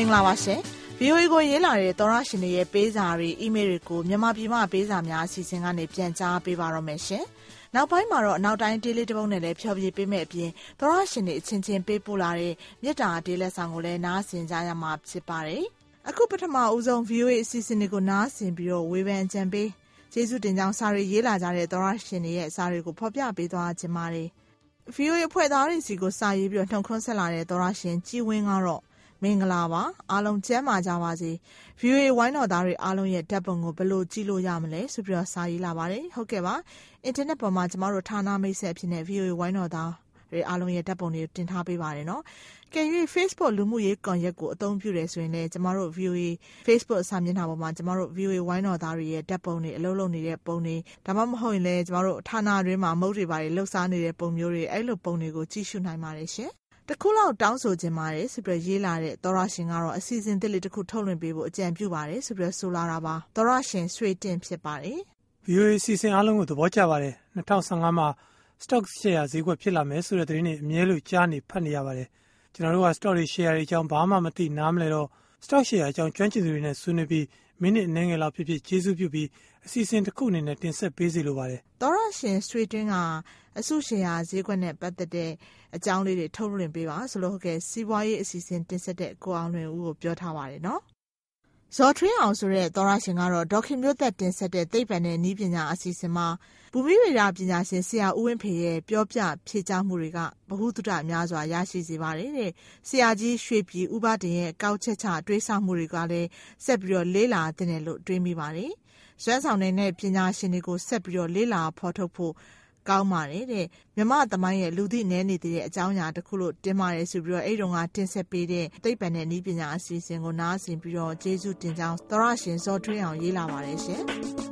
င်္ဂလာပါရှင် VOA ကိုရေးလာတဲ့သောရရှင်တွေရဲ့ပေးစာတွေအီးမေးလ်တွေကိုမြန်မာပြည်မှာပေးစာများအစီအစဉ်ကနေပြန်ကြားပေးပါတော့မယ်ရှင်နောက်ပိုင်းမှာတော့နောက်တိုင်းဒေးလေးတစ်ပုဒ်နဲ့လည်းဖျော်ဖြေပေးမယ့်အပြင်သောရရှင်တွေအချင်းချင်းပေးပို့လာတဲ့မြတ်တာဒေးလက်ဆောင်ကိုလည်းနားဆင်ကြရမှာဖြစ်ပါတယ်အခုပထမဦးဆုံး VOA အစီအစဉ်တွေကိုနားဆင်ပြီးတော့ဝေဖန်ကြံပေးကျေးဇူးတင်ကြောင်းစာရေးရေးလာကြတဲ့သောရရှင်တွေရဲ့စာတွေကိုဖော်ပြပေးသွားခြင်းပါတယ် VOA အဖွဲ့သားတွေစီကိုစာရေးပြီးတော့နှုတ်ခွန်းဆက်လာတဲ့သောရရှင်ကြည်ဝင်းကတော့မင်္ဂလာပါအားလုံးကျမ်းမာကြပါစေ VOA ဝိုင်းတော်သားတွေအားလုံးရဲ့ဓာတ်ပုံကိုဘယ်လိုကြည့်လို့ရမလဲဆိုပြီးတော့စာရေးလာပါတယ်ဟုတ်ကဲ့ပါအင်တာနက်ပေါ်မှာကျမတို့ဌာနမိတ်ဆက်အဖြစ်နဲ့ VOA ဝိုင်းတော်သားတွေအားလုံးရဲ့ဓာတ်ပုံတွေတင်ထားပေးပါတယ်နော်ကဲ၍ Facebook လူမှုရေးကွန်ရက်ကိုအသုံးပြုတယ်ဆိုရင်လည်းကျမတို့ VOA Facebook စာမျက်နှာပေါ်မှာကျမတို့ VOA ဝိုင်းတော်သားတွေရဲ့ဓာတ်ပုံတွေအလုပ်လုပ်နေတဲ့ပုံတွေဒါမှမဟုတ်ရင်လည်းကျမတို့ဌာနတွင်းမှာမုတ်တွေပါတယ်လှုပ်ရှားနေတဲ့ပုံမျိုးတွေအဲ့လိုပုံတွေကိုကြည့်ရှုနိုင်ပါတယ်ရှင်တခုလောက်တောင်းဆိုခြင်းပါတယ်ဆိုပြီးရေးလာတဲ့သောရရှင်ကတော့အစီအစဉ်တစ်လေးတစ်ခုထုတ်လွှင့်ပေးဖို့အကြံပြုပါတယ်ဆိုပြီးဆိုလာတာပါသောရရှင်ဆွေတင်ဖြစ်ပါတယ် VOA စီစဉ်အားလုံးကိုသဘောကျပါတယ်2015မှာ stock share ဈေးကွက်ဖြစ်လာမယ်ဆိုတဲ့သတင်းတွေအမြဲလို့ကြားနေဖတ်နေရပါတယ်ကျွန်တော်တို့က stock တွေ share တွေအကြောင်းဘာမှမသိနားမလဲတော့ stock share အကြောင်းကျွမ်းကျင်သူတွေနဲ့ဆွေးနွေးပြီးမိနစ်အနည်းငယ်လောက်ဖြစ်ဖြစ်ကျေးဇူးပြုပြီးအစီအစဉ်တစ်ခုအနေနဲ့တင်ဆက်ပေးစီလိုပါတယ်သောရရှင်ဆွေတင်ကအစုရှယ်ယာဈေးကွက်နဲ့ပတ်သက်တဲ့အကြောင်းလေးတွေထုတ်လွှင့်ပေးပါဆိုလို့ဟုတ်ကဲ့စီးပွားရေးအစီအစဉ်တင်ဆက်တဲ့ကိုအောင်လွင်ဦးကိုပြောထားပါတယ်နော်ဇော်ထွေးအောင်ဆိုတဲ့သောရရှင်ကတော့ဒေါခင်မျိုးသက်တင်ဆက်တဲ့သိပ္ပံနဲ့နည်းပညာအစီအစဉ်မှာဘူမိဗေဒပညာရှင်ဆရာဦးဝင်းဖေရဲ့ပြောပြဖြေကြားမှုတွေကဗဟုသုတများစွာရရှိစေပါတယ်တဲ့ဆရာကြီးရွှေပြည်ဥပဒေရဲ့ကောက်ချက်ချတွေးဆမှုတွေကလည်းဆက်ပြီးတော့လေးလာတဲ့လို့တွေးမိပါတယ်စွမ်းဆောင်တဲ့ပညာရှင်တွေကိုဆက်ပြီးတော့လေးလာဖော်ထုတ်ဖို့ကောင်းပါတယ်တဲ့မြမသမိုင်းရဲ့လူသိနည်းနေတဲ့အကြောင်းအရာတစ်ခုလို့တင်ပါတယ်ဆိုပြီးတော့အဲ့တုန်းကတင်ဆက်ပေးတဲ့သိပ္ပံနဲ့နည်းပညာအစီအစဉ်ကိုနားဆင်ပြီးတော့ကျေးဇူးတင်ကြောင်းသောရရှင်ဇော်ထွေးအောင်ရေးလာပါတယ်ရှင်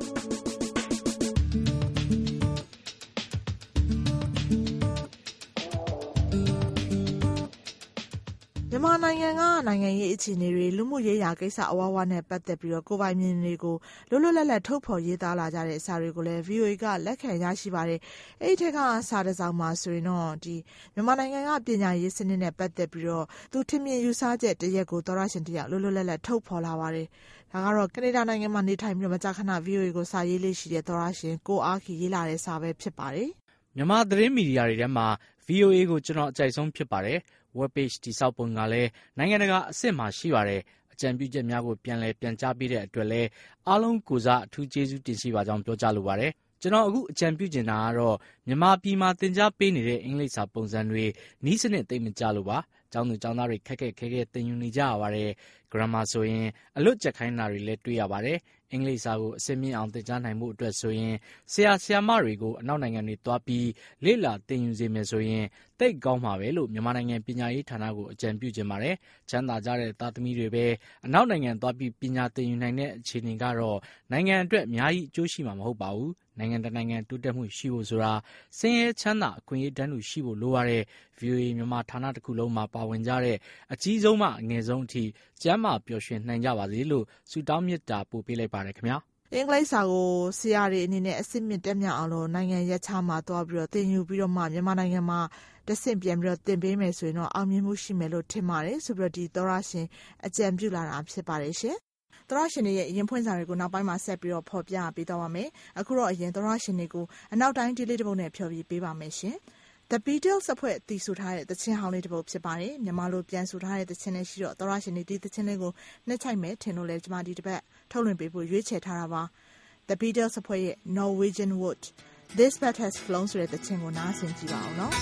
မြန်မာနိုင်ငံကနိုင်ငံရေးအခြေအနေတွေလူမှုရေးရာကိစ္စအဝဝနဲ့ပတ်သက်ပြီးတော့ကိုယ်ပိုင်မြင်တွေကိုလွတ်လွတ်လပ်လပ်ထုတ်ဖော်ရေးသားလာကြတဲ့စာတွေကိုလည်း VOA ကလက်ခံရရှိပါတယ်။အဲ့ဒီထက်ကစာတစ်စောင်မှာဆိုရင်တော့ဒီမြန်မာနိုင်ငံကပညာရေးစနစ်နဲ့ပတ်သက်ပြီးတော့သူထင်မြင်ယူဆချက်တရက်ကိုသောရရှင်တယောက်လွတ်လွတ်လပ်လပ်ထုတ်ဖော်လာပါတယ်။ဒါကတော့ကနေဒါနိုင်ငံမှာနေထိုင်ပြီးတော့မကြာခဏ VOA ကိုစာရေးလေးရှိတဲ့သောရရှင်ကိုအားခီရေးလာတဲ့စာပဲဖြစ်ပါတယ်။မြန်မာသတင်းမီဒီယာတွေထဲမှာ VOA ကိုကျွန်တော်အကြိုက်ဆုံးဖြစ်ပါတယ်။ web page တိစောက်ပုံကလည်းနိုင်ငံတကာအဆင့်မှာရှိပါတယ်အကြံပြုချက်များကိုပြန်ကြားပေးတဲ့အတွက်လည်းအားလုံးကိုစားအထူးကျေးဇူးတင်ရှိပါကြောင်းပြောကြားလိုပါတယ်ကျွန်တော်အခုအကြံပြုချင်တာကတော့မြန်မာပြည်မှာသင်ကြားပေးနေတဲ့အင်္ဂလိပ်စာပုံစံတွေနီးစနစ်သိမ့်မကြလို့ပါကျောင်းသူကျောင်းသားတွေခက်ခဲသင်ယူနေကြရပါတယ် grammar ဆိုရင်အလွတ်ကျက်ခိုင်းတာတွေလည်းတွေ့ရပါတယ်အင်္ဂလိပ်စာကိုအစစ်မြင့်အောင်သင်ကြားနိုင်မှုအတွက်ဆိုရင်ဆရာမတွေကိုအနောက်နိုင်ငံတွေသွားပြီးလေ့လာသင်ယူစေမယ်ဆိုရင်တိတ်ကောင်းမှာပဲလို့မြန်မာနိုင်ငံပညာရေးဌာနကိုအကြံပြုချင်ပါတယ်ချမ်းသာကြတဲ့သားသမီးတွေပဲအနောက်နိုင်ငံသွားပြီးပညာသင်ယူနိုင်တဲ့အခြေအနေကတော့နိုင်ငံအတွက်အများကြီးအကျိုးရှိမှာမဟုတ်ပါဘူးနိုင်ငံတကာနိုင်ငံတိုးတက်မှုရှိဖို့ဆိုတာဆင်းရဲချမ်းသာအခွင့်အရေးတန်းတူရှိဖို့လိုပါတယ် VOA မြန်မာဌာနတစ်ခုလုံးမှာပါဝင်ကြတဲ့အကြီးဆုံးမှအငယ်ဆုံးအထိကျမ်းမာပျော်ရွှင်နိုင်ကြပါစေလို့ဆုတောင်းမေတ္တာပို့ပေးလိုက်ပါတယ်ခင်ဗျာအင်္ဂလိပ်စာကိုဆရာတွေအနေနဲ့အစစ်မြစ်တက်မြောက်အောင်လို့နိုင်ငံရပ်ခြားမှာသွားပြီးတော့သင်ယူပြီးတော့မှမြန်မာနိုင်ငံမှာတဆင့်ပြန်ပြီးတော့သင်ပေးမယ်ဆိုရင်တော့အောင်မြင်မှုရှိမယ်လို့ထင်ပါတယ်ဆိုပြီးတော့ဒီသောရရှင်အကြံပြုလာတာဖြစ်ပါတယ်ရှင်သောရရှင်တွေရဲ့ရင်ဖွင့်စာတွေကိုနောက်ပိုင်းမှာဆက်ပြီးတော့ဖော်ပြပေးသွားပါမယ်အခုတော့အရင်သောရရှင်တွေကိုအနောက်တိုင်းဒီလေးတစ်ပုဒ်နဲ့ဖြောပြပေးပါမယ်ရှင်The Beatles အဖွဲ့တည်ဆိုထားတဲ့သချင်းဟောင်းလေးတစ်ပုဒ်ဖြစ်ပါတယ်မြန်မာလိုပြန်ဆိုထားတဲ့သချင်းလေးရှိတော့သောရရှင်တွေဒီသချင်းလေးကိုနှိမ့်ချိုက်မယ်ထင်လို့လဲကျွန်မဒီတစ်ပတ်ထုတ်လွှင့်ပေးဖို့ရွေးချယ်ထားတာပါ The Beatles အဖွဲ့ရဲ့ Norwegian Wood This Bird Has Flown ဆိုတဲ့သချင်းကိုနားဆင်ကြည့်ပါဦးနော်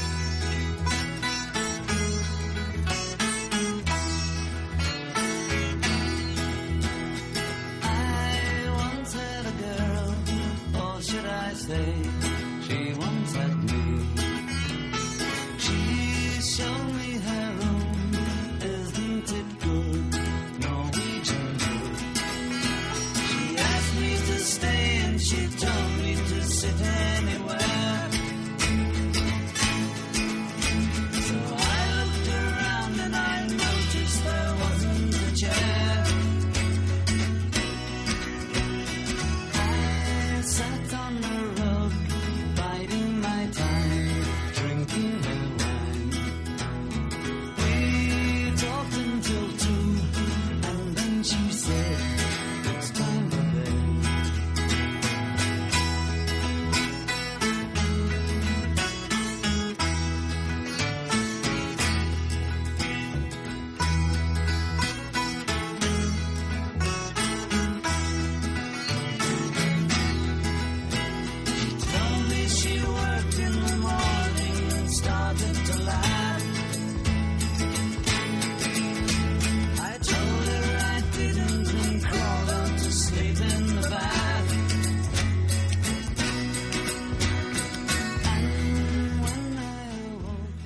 She once had me. She's shown me her room. Isn't it good? Norwegian wood. She asked me to stay and she told me to sit anywhere. So I looked around and I noticed there wasn't a chair. I sat on the rug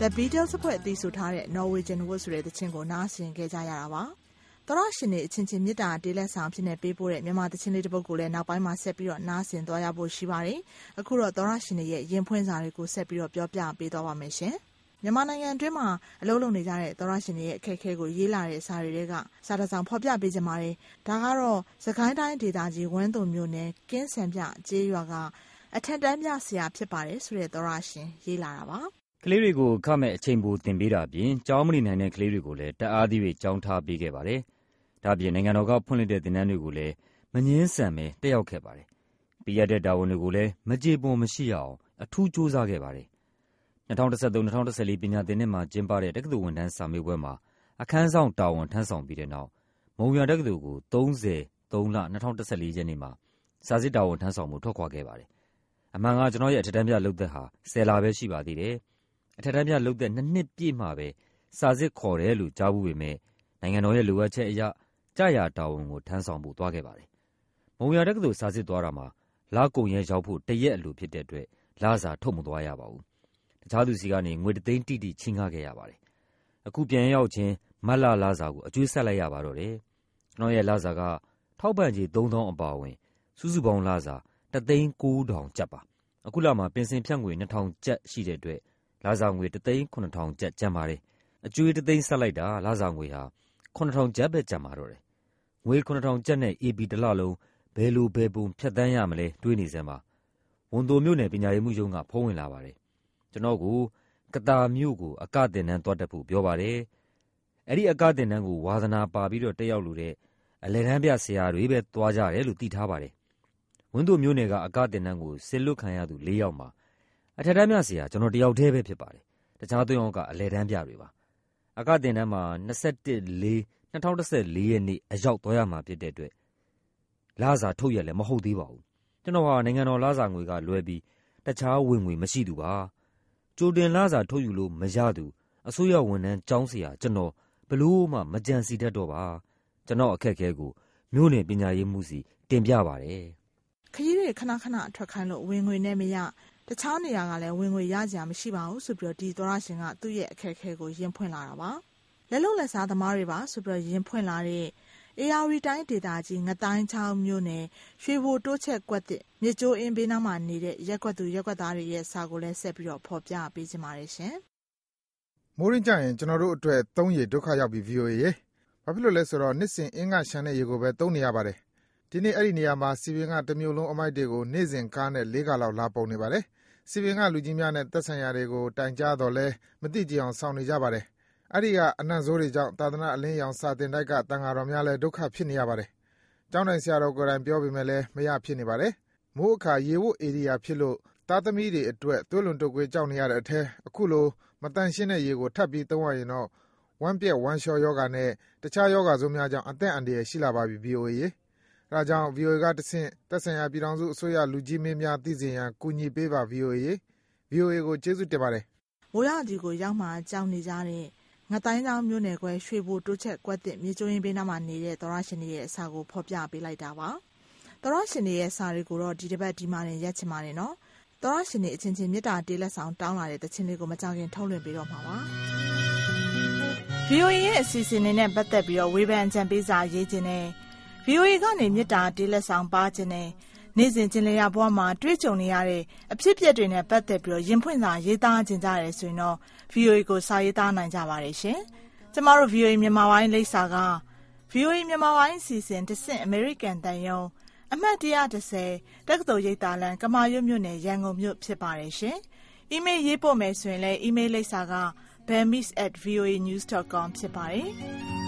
The Beatles အဖွဲ့အသီးဆိုထားတဲ့ Norwegian Wood ဆိုတဲ့သချင်းကိုနားဆင်ခဲ့ကြရတာပါသောရရှင်တွေအချင်းချင်းမြတ်တာတေးလက်ဆောင်ဖြစ်နေပေးပို့တဲ့မြန်မာသချင်းလေးတစ်ပုဒ်ကိုလည်းနောက်ပိုင်းမှာဆက်ပြီးတော့နားဆင်သွားရဖို့ရှိပါတယ်အခုတော့သောရရှင်တွေရဲ့ရင်ဖွင့်စာတွေကိုဆက်ပြီးတော့ပြောပြပေးသွားပါမယ်ရှင်မြန်မာနိုင်ငံအတွင်းမှာအလုပ်လုပ်နေကြတဲ့သောရရှင်တွေရဲ့အခက်အခဲကိုရေးလာတဲ့စာတွေကစာတစောင်ဖော်ပြပေးကြပါတယ်ဒါကတော့စကိုင်းတိုင်းဒေသကြီးဝန်းတုံမြို့နယ်ကင်းစံပြကျေးရွာကအထက်တန်းပြဆရာဖြစ်ပါတယ်ဆိုတဲ့သောရရှင်ရေးလာတာပါကလေးတွေကိုခမဲ့အချိန်ပိုသင်ပေးတာပြင်ကျောင်းမနေနိုင်တဲ့ကလေးတွေကိုလည်းတအားသီးတွေကျောင်းထားပေးခဲ့ပါတယ်။ဒါပြင်နိုင်ငံတော်ကဖွင့်လှစ်တဲ့သင်တန်းတွေကိုလည်းမငင်းဆန်ပဲတက်ရောက်ခဲ့ပါတယ်။ပြရတဲ့တာဝန်တွေကိုလည်းမကြေပွန်မရှိအောင်အထူးစူးစမ်းခဲ့ပါတယ်။2013-2014ပညာသင်နှစ်မှာကျင်းပတဲ့တက္ကသိုလ်ဝန်ထမ်းစာမေးပွဲမှာအခန်းဆောင်တာဝန်ထမ်းဆောင်ပြီးတဲ့နောက်မုံရွာတက္ကသိုလ်ကို30 လ2014ရက်နေ့မှာစာစစ်တာဝန်ထမ်းဆောင်မှုထွက်ခွာခဲ့ပါတယ်။အမှန်ကကျွန်တော်ရဲ့အထက်တန်းပြလုပ်သက်ဟာ10 လပဲရှိပါသေးတယ်။အထက်တန်းပြလုပ်သက်2 နှစ်ပြည့်မှပဲစာစစ်ခေါ်တယ်လို့ကြားဘူးပေမဲ့နိုင်ငံတော်ရဲ့လိုအပ်ချက်အရကြာရတာဝန်ကိုထမ်းဆောင်ဖို့သွားခဲ့ပါတယ်။မုံရွာတက္ကသိုလ်စာစစ်သွားတာမှာလကုန်ရဲရောက်ဖို့တရက်အလိုဖြစ်တဲ့အတွက်လစာထုတ်မသွားရပါဘူး။တခြားသူစီကနေငွေ3 သိန်းတိတိချင်းကားခဲ့ရပါတယ်။အခုပြန်ရောက်ချင်းမတ်လလစာကိုအကျွေးဆက်လိုက်ရပါတော့တယ်။ကျွန်တော်ရဲ့လစာကထောက်ပံ့ကြေး3000အပါအဝင်စုစုပေါင်းလစာ1,900,000 ကျပ်ပါ။အခုလမှာပင်စင်ဖြတ်ငွေ2,000 ကျပ်ရှိတဲ့အတွက်လစာငွေ1,700,000 ကျပ်ကျန်ပါတယ်။အကျွေး1 သိန်းဆက်လိုက်တာလစာငွေဟာ9,000 ကျပ်ပဲကျန်ပါတော့တယ်။ငွေ9,000 ကျပ်နဲ့ AB တစ်လလုံးဘယ်လိုဘယ်ပုံဖြတ်တန်းရမလဲတွေးနေစမ်းပါ။ဝန်တိုမြို့နယ်ပညာရေးမှုရုံးကဖုန်းဝင်လာပါတယ်။ကျွန်တော်ကိုကတာမြို့ကိုအကတင်တန်းသွားတက်ဖို့ပြောပါတယ်။အဲ့ဒီအကတင်တန်းကိုဝါသနာပါပြီးတော့တက်ရောက်လို့တဲ့အလဲတန်းပြဆရာတွေပဲသွားကြတယ်လို့သိထားပါတယ်။ဝန်တိုမြို့နယ်ကအကတင်တန်းကိုစစ်လွတ်ခံရသူ4 ယောက်မှာအထက်တန်းပြဆရာကျွန်တော်တယောက်တည်းပဲဖြစ်ပါတယ်။တခြား3 ယောက်ကအလဲတန်းပြတွေပါ။အကတင်တန်းမှာ21/4/2014 ရက်နေ့အရောက်သွားရမှာဖြစ်တဲ့အတွက်လစာထုတ်ရလည်းမဟုတ်သေးပါဘူး။ကျွန်တော်ဟာနိုင်ငံတော်လစာငွေကလွဲပြီးတခြားဝင်ငွေမရှိသူပါ။ကြိုတင်လစာထုတ်ယူလို့မရသူအစိုးရဝန်ထမ်းကျောင်းဆရာကျွန်တော်ဘလို့မှမကြံစီတတ်တော့ပါ။ကျွန်တော်အခက်အခဲကိုမြို့နယ်ပညာရေးမှုစီတင်ပြပါတယ်ခရီးတွေခဏခဏအထွက်ခိုင်းလို့ဝင်ငွေနဲ့မရတခြားနေရာကလည်းဝင်ငွေရကြမရှိပါဘူးဆိုပြီးတော့ဒီသောရရှင်ကသူ့ရဲ့အခက်အခဲကိုရင်ဖွင့်လာတာပါလက်လုံလက်စားသမားတွေပါဆိုပြီးတော့ရင်ဖွင့်လာတဲ့ARတိုင်းဒေသကြီးငတိုင်းချောင်းမြို့နယ်ရွှေဘိုတိုးချက်ကွက်တစ်မြစ်ကျိုးအင်းဘေးနားမှာနေတဲ့ရက်ကွက်သူရက်ကွက်သားတွေရဲ့စာကိုလည်းဆက်ပြီးတော့ဖော်ပြပေးကြပါရရှင်မိုးရင်းကြရင်ကျွန်တော်တို့အတွက်3 ရေဒုက္ခရောက်ပြီး VOA ရေဘာဖြစ်လို့လဲဆိုတော့နှစ်စဉ်အင်းကရှမ်းတဲ့ရေကိုပဲသုံးနေရပါတယ်ဒီနေ့အဲ့ဒီနေရာမှာစီပင်ကတစ်မျိုးလုံးအမိုက်တွေကိုနေ့စဉ်ကားနဲ့4 ခါလောက်လာပုံနေပါတယ်စီပင်ကလူကြီးများနဲ့သက်ဆိုင်ရာတွေကိုတိုင်ကြားတော့လဲမသိကြအောင်ဆောင်နေကြပါတယ်အဲ့ဒီကအနံ့ဆိုးတွေကြောင့်သာသနာအလင်းရောင်စာတင်တိုက်ကတန်ဃာတော်များလဲဒုက္ခဖြစ်နေရပါတယ်ကျောင်းတိုင်ဆရာတော်ကိုယ်တိုင်ပြောပေမဲ့လဲမရဖြစ်နေပါတယ်မိုးအခါရေဝတ်ဧရိယာဖြစ်လို့သားသမီးတွေအတွက်သွေးလွန်တုပ်ကွေးကြောက်နေရတဲ့အထက်အခုလိုမတန်ရှင်းတဲ့ရေကိုထပ်ပြီးသုံးရရင်တော့ဝမ်းပြက်ဝမ်းလျှောယောဂနဲ့တခြားယောဂဆိုးများကြောင့်အသက်အန္တရာယ်ရှိလာပါပြီ VOA ရေဒါကြောင့် VOA ကတဆင့်သက်ဆိုင်ရာပြည်ထောင်စုအစိုးရလူကြီးမင်းများသိစေရန်ကူညီပေးပါ VOA ရေ VOA ကိုကျေးဇူးတင်ပါတယ်မိုးရဒီကိုရောက်မှကြောက်နေကြတဲ့ငတိုင်းချောင်းမြို့နယ်ကွယ်ရွှေဘိုတိုးချက်ကွက်တစ်မြေကျိုးရင်းဘေးနားမှာနေတဲ့သောရရှင်တွေရဲ့အစာကိုဖော်ပြပေးလိုက်တာပါသောရရှင်တွေရဲ့စာတွေကိုတော့ဒီတစ်ပတ်ဒီမှာနေရက်ချင်ပါတယ်နော်သောရရှင်တွေအချင်းချင်းမြတ်တာတေးလက်ဆောင်တောင်းလာတဲ့တခြင်းလေးကိုမကြခင်ထုတ်လွှင့်ပေးတော့မှာပါ VOA ရဲ့အစီအစဉ်နဲ့ပတ်သက်ပြီးတော့ဝေဖန်ကြံပေးစာရေးခြင်းနဲ့ VOA ကနေမြတ်တာတေးလက်ဆောင်ပါခြင်းနဲ့နေ့စဉ်ကျင်လည်ရဘဝမှာတွေ့ကြုံနေရတဲ့အဖြစ်အပျက်တွေနဲ့ပတ်သက်ပြီးတော့ရင်ဖွင့်စာရေးသားခြင်းကြရတယ်ဆိုရင်တော့ VOA ကိုစာရေးသားနိုင်ကြပါတယ်ရှင်။ကျမတို့ VOA မြန်မာပိုင်းလိပ်စာက VOA မြန်မာပိုင်းအစီအစဉ်တစ်ဆင့် American တန်ယုံအမှတ်130တက္ကသိုလ်ရိပ်သာလမ်းကမာရွတ်မြို့နယ်ရန်ကုန်မြို့ဖြစ်ပါတယ်ရှင်။ email ရေးပို့မယ်ဆိုရင်လည်း email လိပ်စာက bammis@voanews.com ဖြစ်ပါတယ်။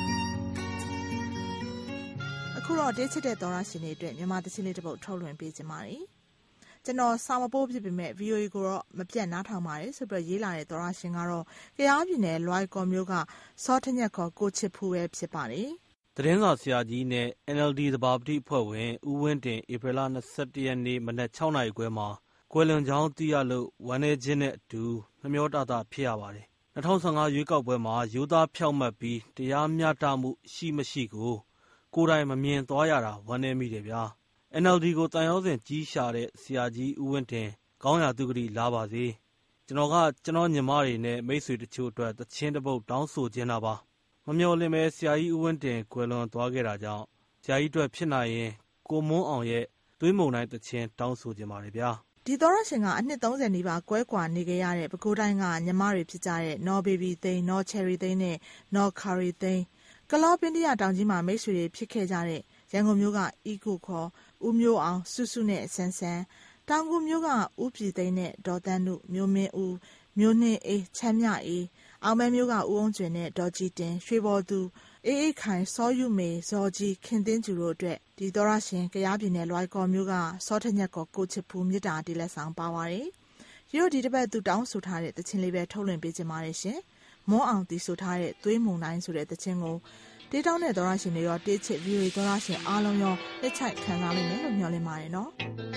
အခုတော့တေးချစ်တဲ့သောရရှင်တွေအတွက်မြန်မာသချင်းလေးတစ်ပုဒ်ထုတ်လွှင့်ပေးခြင်းပါတယ်။ကျွန်တော်စာမပို့ဖြစ်ပေမဲ့ VOA ကိုတော့မပြတ်နားထောင်ပါတယ်ဆိုပြီးရေးလာတဲ့သောရရှင်ကတော့ကယားပြည်နယ်လွိုင်ကော်မြို့ကစောထညက်ခေါ်ကိုချစ်ဖူးပဲဖြစ်ပါတယ်။သတင်းစာဆရာကြီးနဲ့ NLD သဘာပတိအဖွဲ့ဝင်ဦးဝင်းတင်ဧပြီလ21ရက်နေ့မနက်6 နာရီခွဲမှာကွယ်လွန်ကြောင်းသိရလို့ဝမ်းနည်းခြင်းနဲ့အတူနှမျောတတဖြစ်ရပါတယ်။2015ရွေးကောက်ပွဲမှာရိုးသားဖြောင့်မတ်ပြီးတရားမျှတမှုရှိမရှိကိုကိုယ်တိုင်မမြင်သွားရတာဝမ်းနည်းမိတယ်ဗျာ။ NLD ကိုတန်ရောစဉ်ကြီးရှာတဲ့ဆရာကြီးဦးဝင်းတင်ကောင်းရာသူဂတိလာပါစေ။ကျကျွန်တော်ညီမတွေနဲ့မိတ်ဆွေတချို့အတွက်သချင်းတစ်ပုဒ်တောင်းဆိုခြင်းတာပါမမျှော်လင့်ပဲဆရာကြီးဦးဝင်းတင်ကွယ်လွန်သွားခဲ့တာကြောင့်ဆရာကြီးအတွက်ဖြစ်နိုင်ရင်ကိုမွန်းအောင်ရဲ့သွေးမုန်တိုင်းသချင်းတောင်းဆိုခြင်းပါတယ်ဗျာဒီသောရရှင်ကအနှစ်30နီးပါးကွဲကွာနေကြရတဲ့ပဲခူးတိုင်းကညီမတွေဖြစ်ကြတဲ့နော်ဘေဘီသိန်းနော်ချယ်ရီသိန်းနဲ့နော်ခါရီသိန်းကလောပင်းတရတောင်ကြီးမှာမိတ်ဆွေတွေဖြစ်ခဲ့ကြတဲ့ရန်ကုန်မြို့ကအီကိုခေါ်ဦးမျိုးအောင်စုစုနဲ့ဆန်းဆန်းတောင်ကူမြို့ကဦးပြည်သိန်းနဲ့ဒေါ်တန်းနုမျိုးမင်းဦးမျိုးနှင်းအေးချမ်းမြအေးအောင်မဲမြို့ကဦးအောင်ကျွင်နဲ့ဒေါ်ကြီးတင်ရွှေဘော်သူအေးအေးခိုင်စောယူမေဇော်ကြီးခင်သင်းကျူတို့အတွက်ဒီသောရရှင်ကရားပြည်နယ်လွိုင်ကော်မြို့ကစောထညက်ကောကိုချစ်ဖူးမြစ်တာတီလက်ဆောင်ပါပါတယ်ရို့ဒီတစ်ပတ်သူတောင်းဆိုထားတဲ့တခြင်းလေးပဲထုတ်လွှင့်ပေးခြင်းပါတယ်ရှင်မွန်းအောင်တီဆိုထားတဲ့သွေးမုန်တိုင်းဆိုတဲ့တခြင်းကိုတေးတောင်းတဲ့သောရရှင်တွေရောတေးချစ် VOA သောရရှင်အားလုံးရောလက်ချိုက်ခံစားနိုင်မယ်လို့မျှော်လင့်ပါတယ်နော်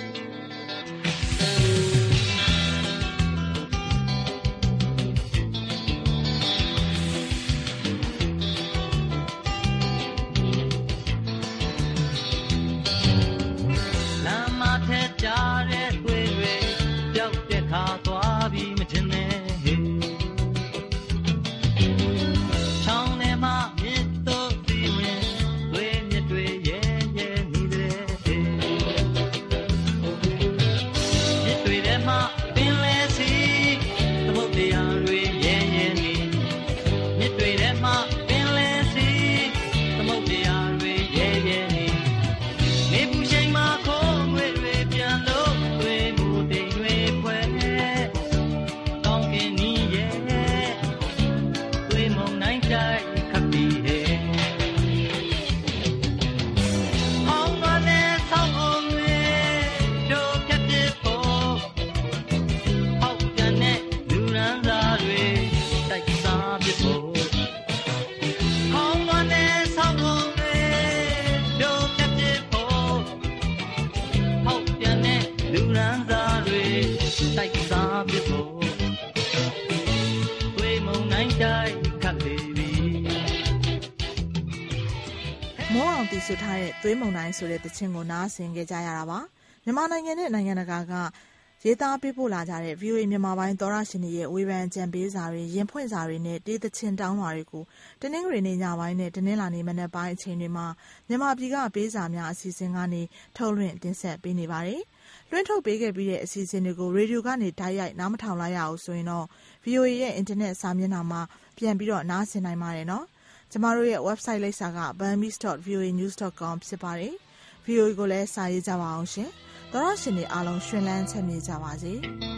ဆိုထားတဲ့သွေးမုန်တိုင်းဆိုတဲ့တခြင်းကိုနားဆင်ကြရတာပါမြန်မာနိုင်ငံနဲ့နိုင်ငံတကာကရေးသားပေးပို့လာကြတဲ့ VOA မြန်မာပိုင်းသောရရှင်တွေရဲ့ဝေဖန်ကြံပေးစာတွေရင်ဖွင့်စာတွေနဲ့တေးသချင်းတောင်းလာတွေကိုတနင်္ဂနွေနေ့ညပိုင်းနဲ့တနင်္လာနေ့မနက်ပိုင်းအချိန်တွေမှာမြန်မာပြည်ကပေးစာများအစီအစဉ်ကနေထုတ်လွှင့်တင်ဆက်ပေးနေပါတယ်လွှင့်ထုတ်ပေးခဲ့ပြီးတဲ့အစီအစဉ်တွေကိုရေဒီယိုကနေတိုက်ရိုက်နားမထောင်လိုက်ရအောင်ဆိုရင်တော့ VOA ရဲ့အင်တာနက်စာမျက်နှာမှာပြန်ပြီးတော့နားဆင်နိုင်ပါတယ်နော်ကျမတို့ရဲ့ website လိပ်စာက burmese.voanews.com ဖြစ်ပါတယ်။ VOA ကိုလည်းစာရေးကြပါအောင်ရှင်။သောရရှင်တွေအားလုံးရှင်လန်းချမ်းမြေ့ကြပါစေ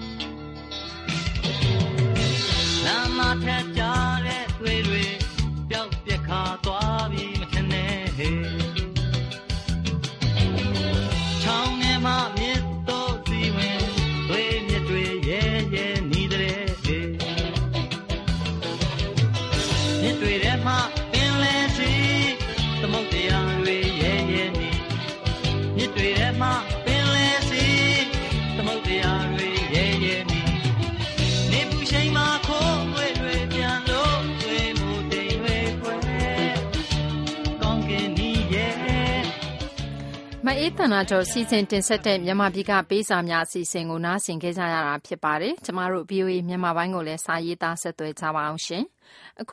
။လမ်းမှာထက်ကြတဲ့သွေးတွေပျောက်ပြက်ခါသွားပြီးမထင်နဲ့ဟေး။ချောင်းထဲမှာမြစ်တို့စီဝင်သွေးမြစ်တွေရဲရဲနီးတဲ့ဟေး။မြစ်တွေထဲမှာသမုတ်တရားတွေရဲရဲနေမြစ်တွေထဲမှာပင်လဲစီသမုတ်တရားတွေရဲရဲနေနေပူချိန်မှာခိုးငွေတွေပြန်လို့တွေမူတိမ်တွေခွဲကောင်းကင်နီးရဲမအေးတနာကျော်စီစဉ်တင်ဆက်တဲ့မြန်မာပြည်ကပေးစာများအစီအစဉ်ကိုနားဆင်ခဲ့ကြရတာဖြစ်ပါတယ်ကျမတို့ VOA မြန်မာပိုင်းကိုလည်းစာရေးသားဆက်သွယ်ကြပါအောင်ရှင်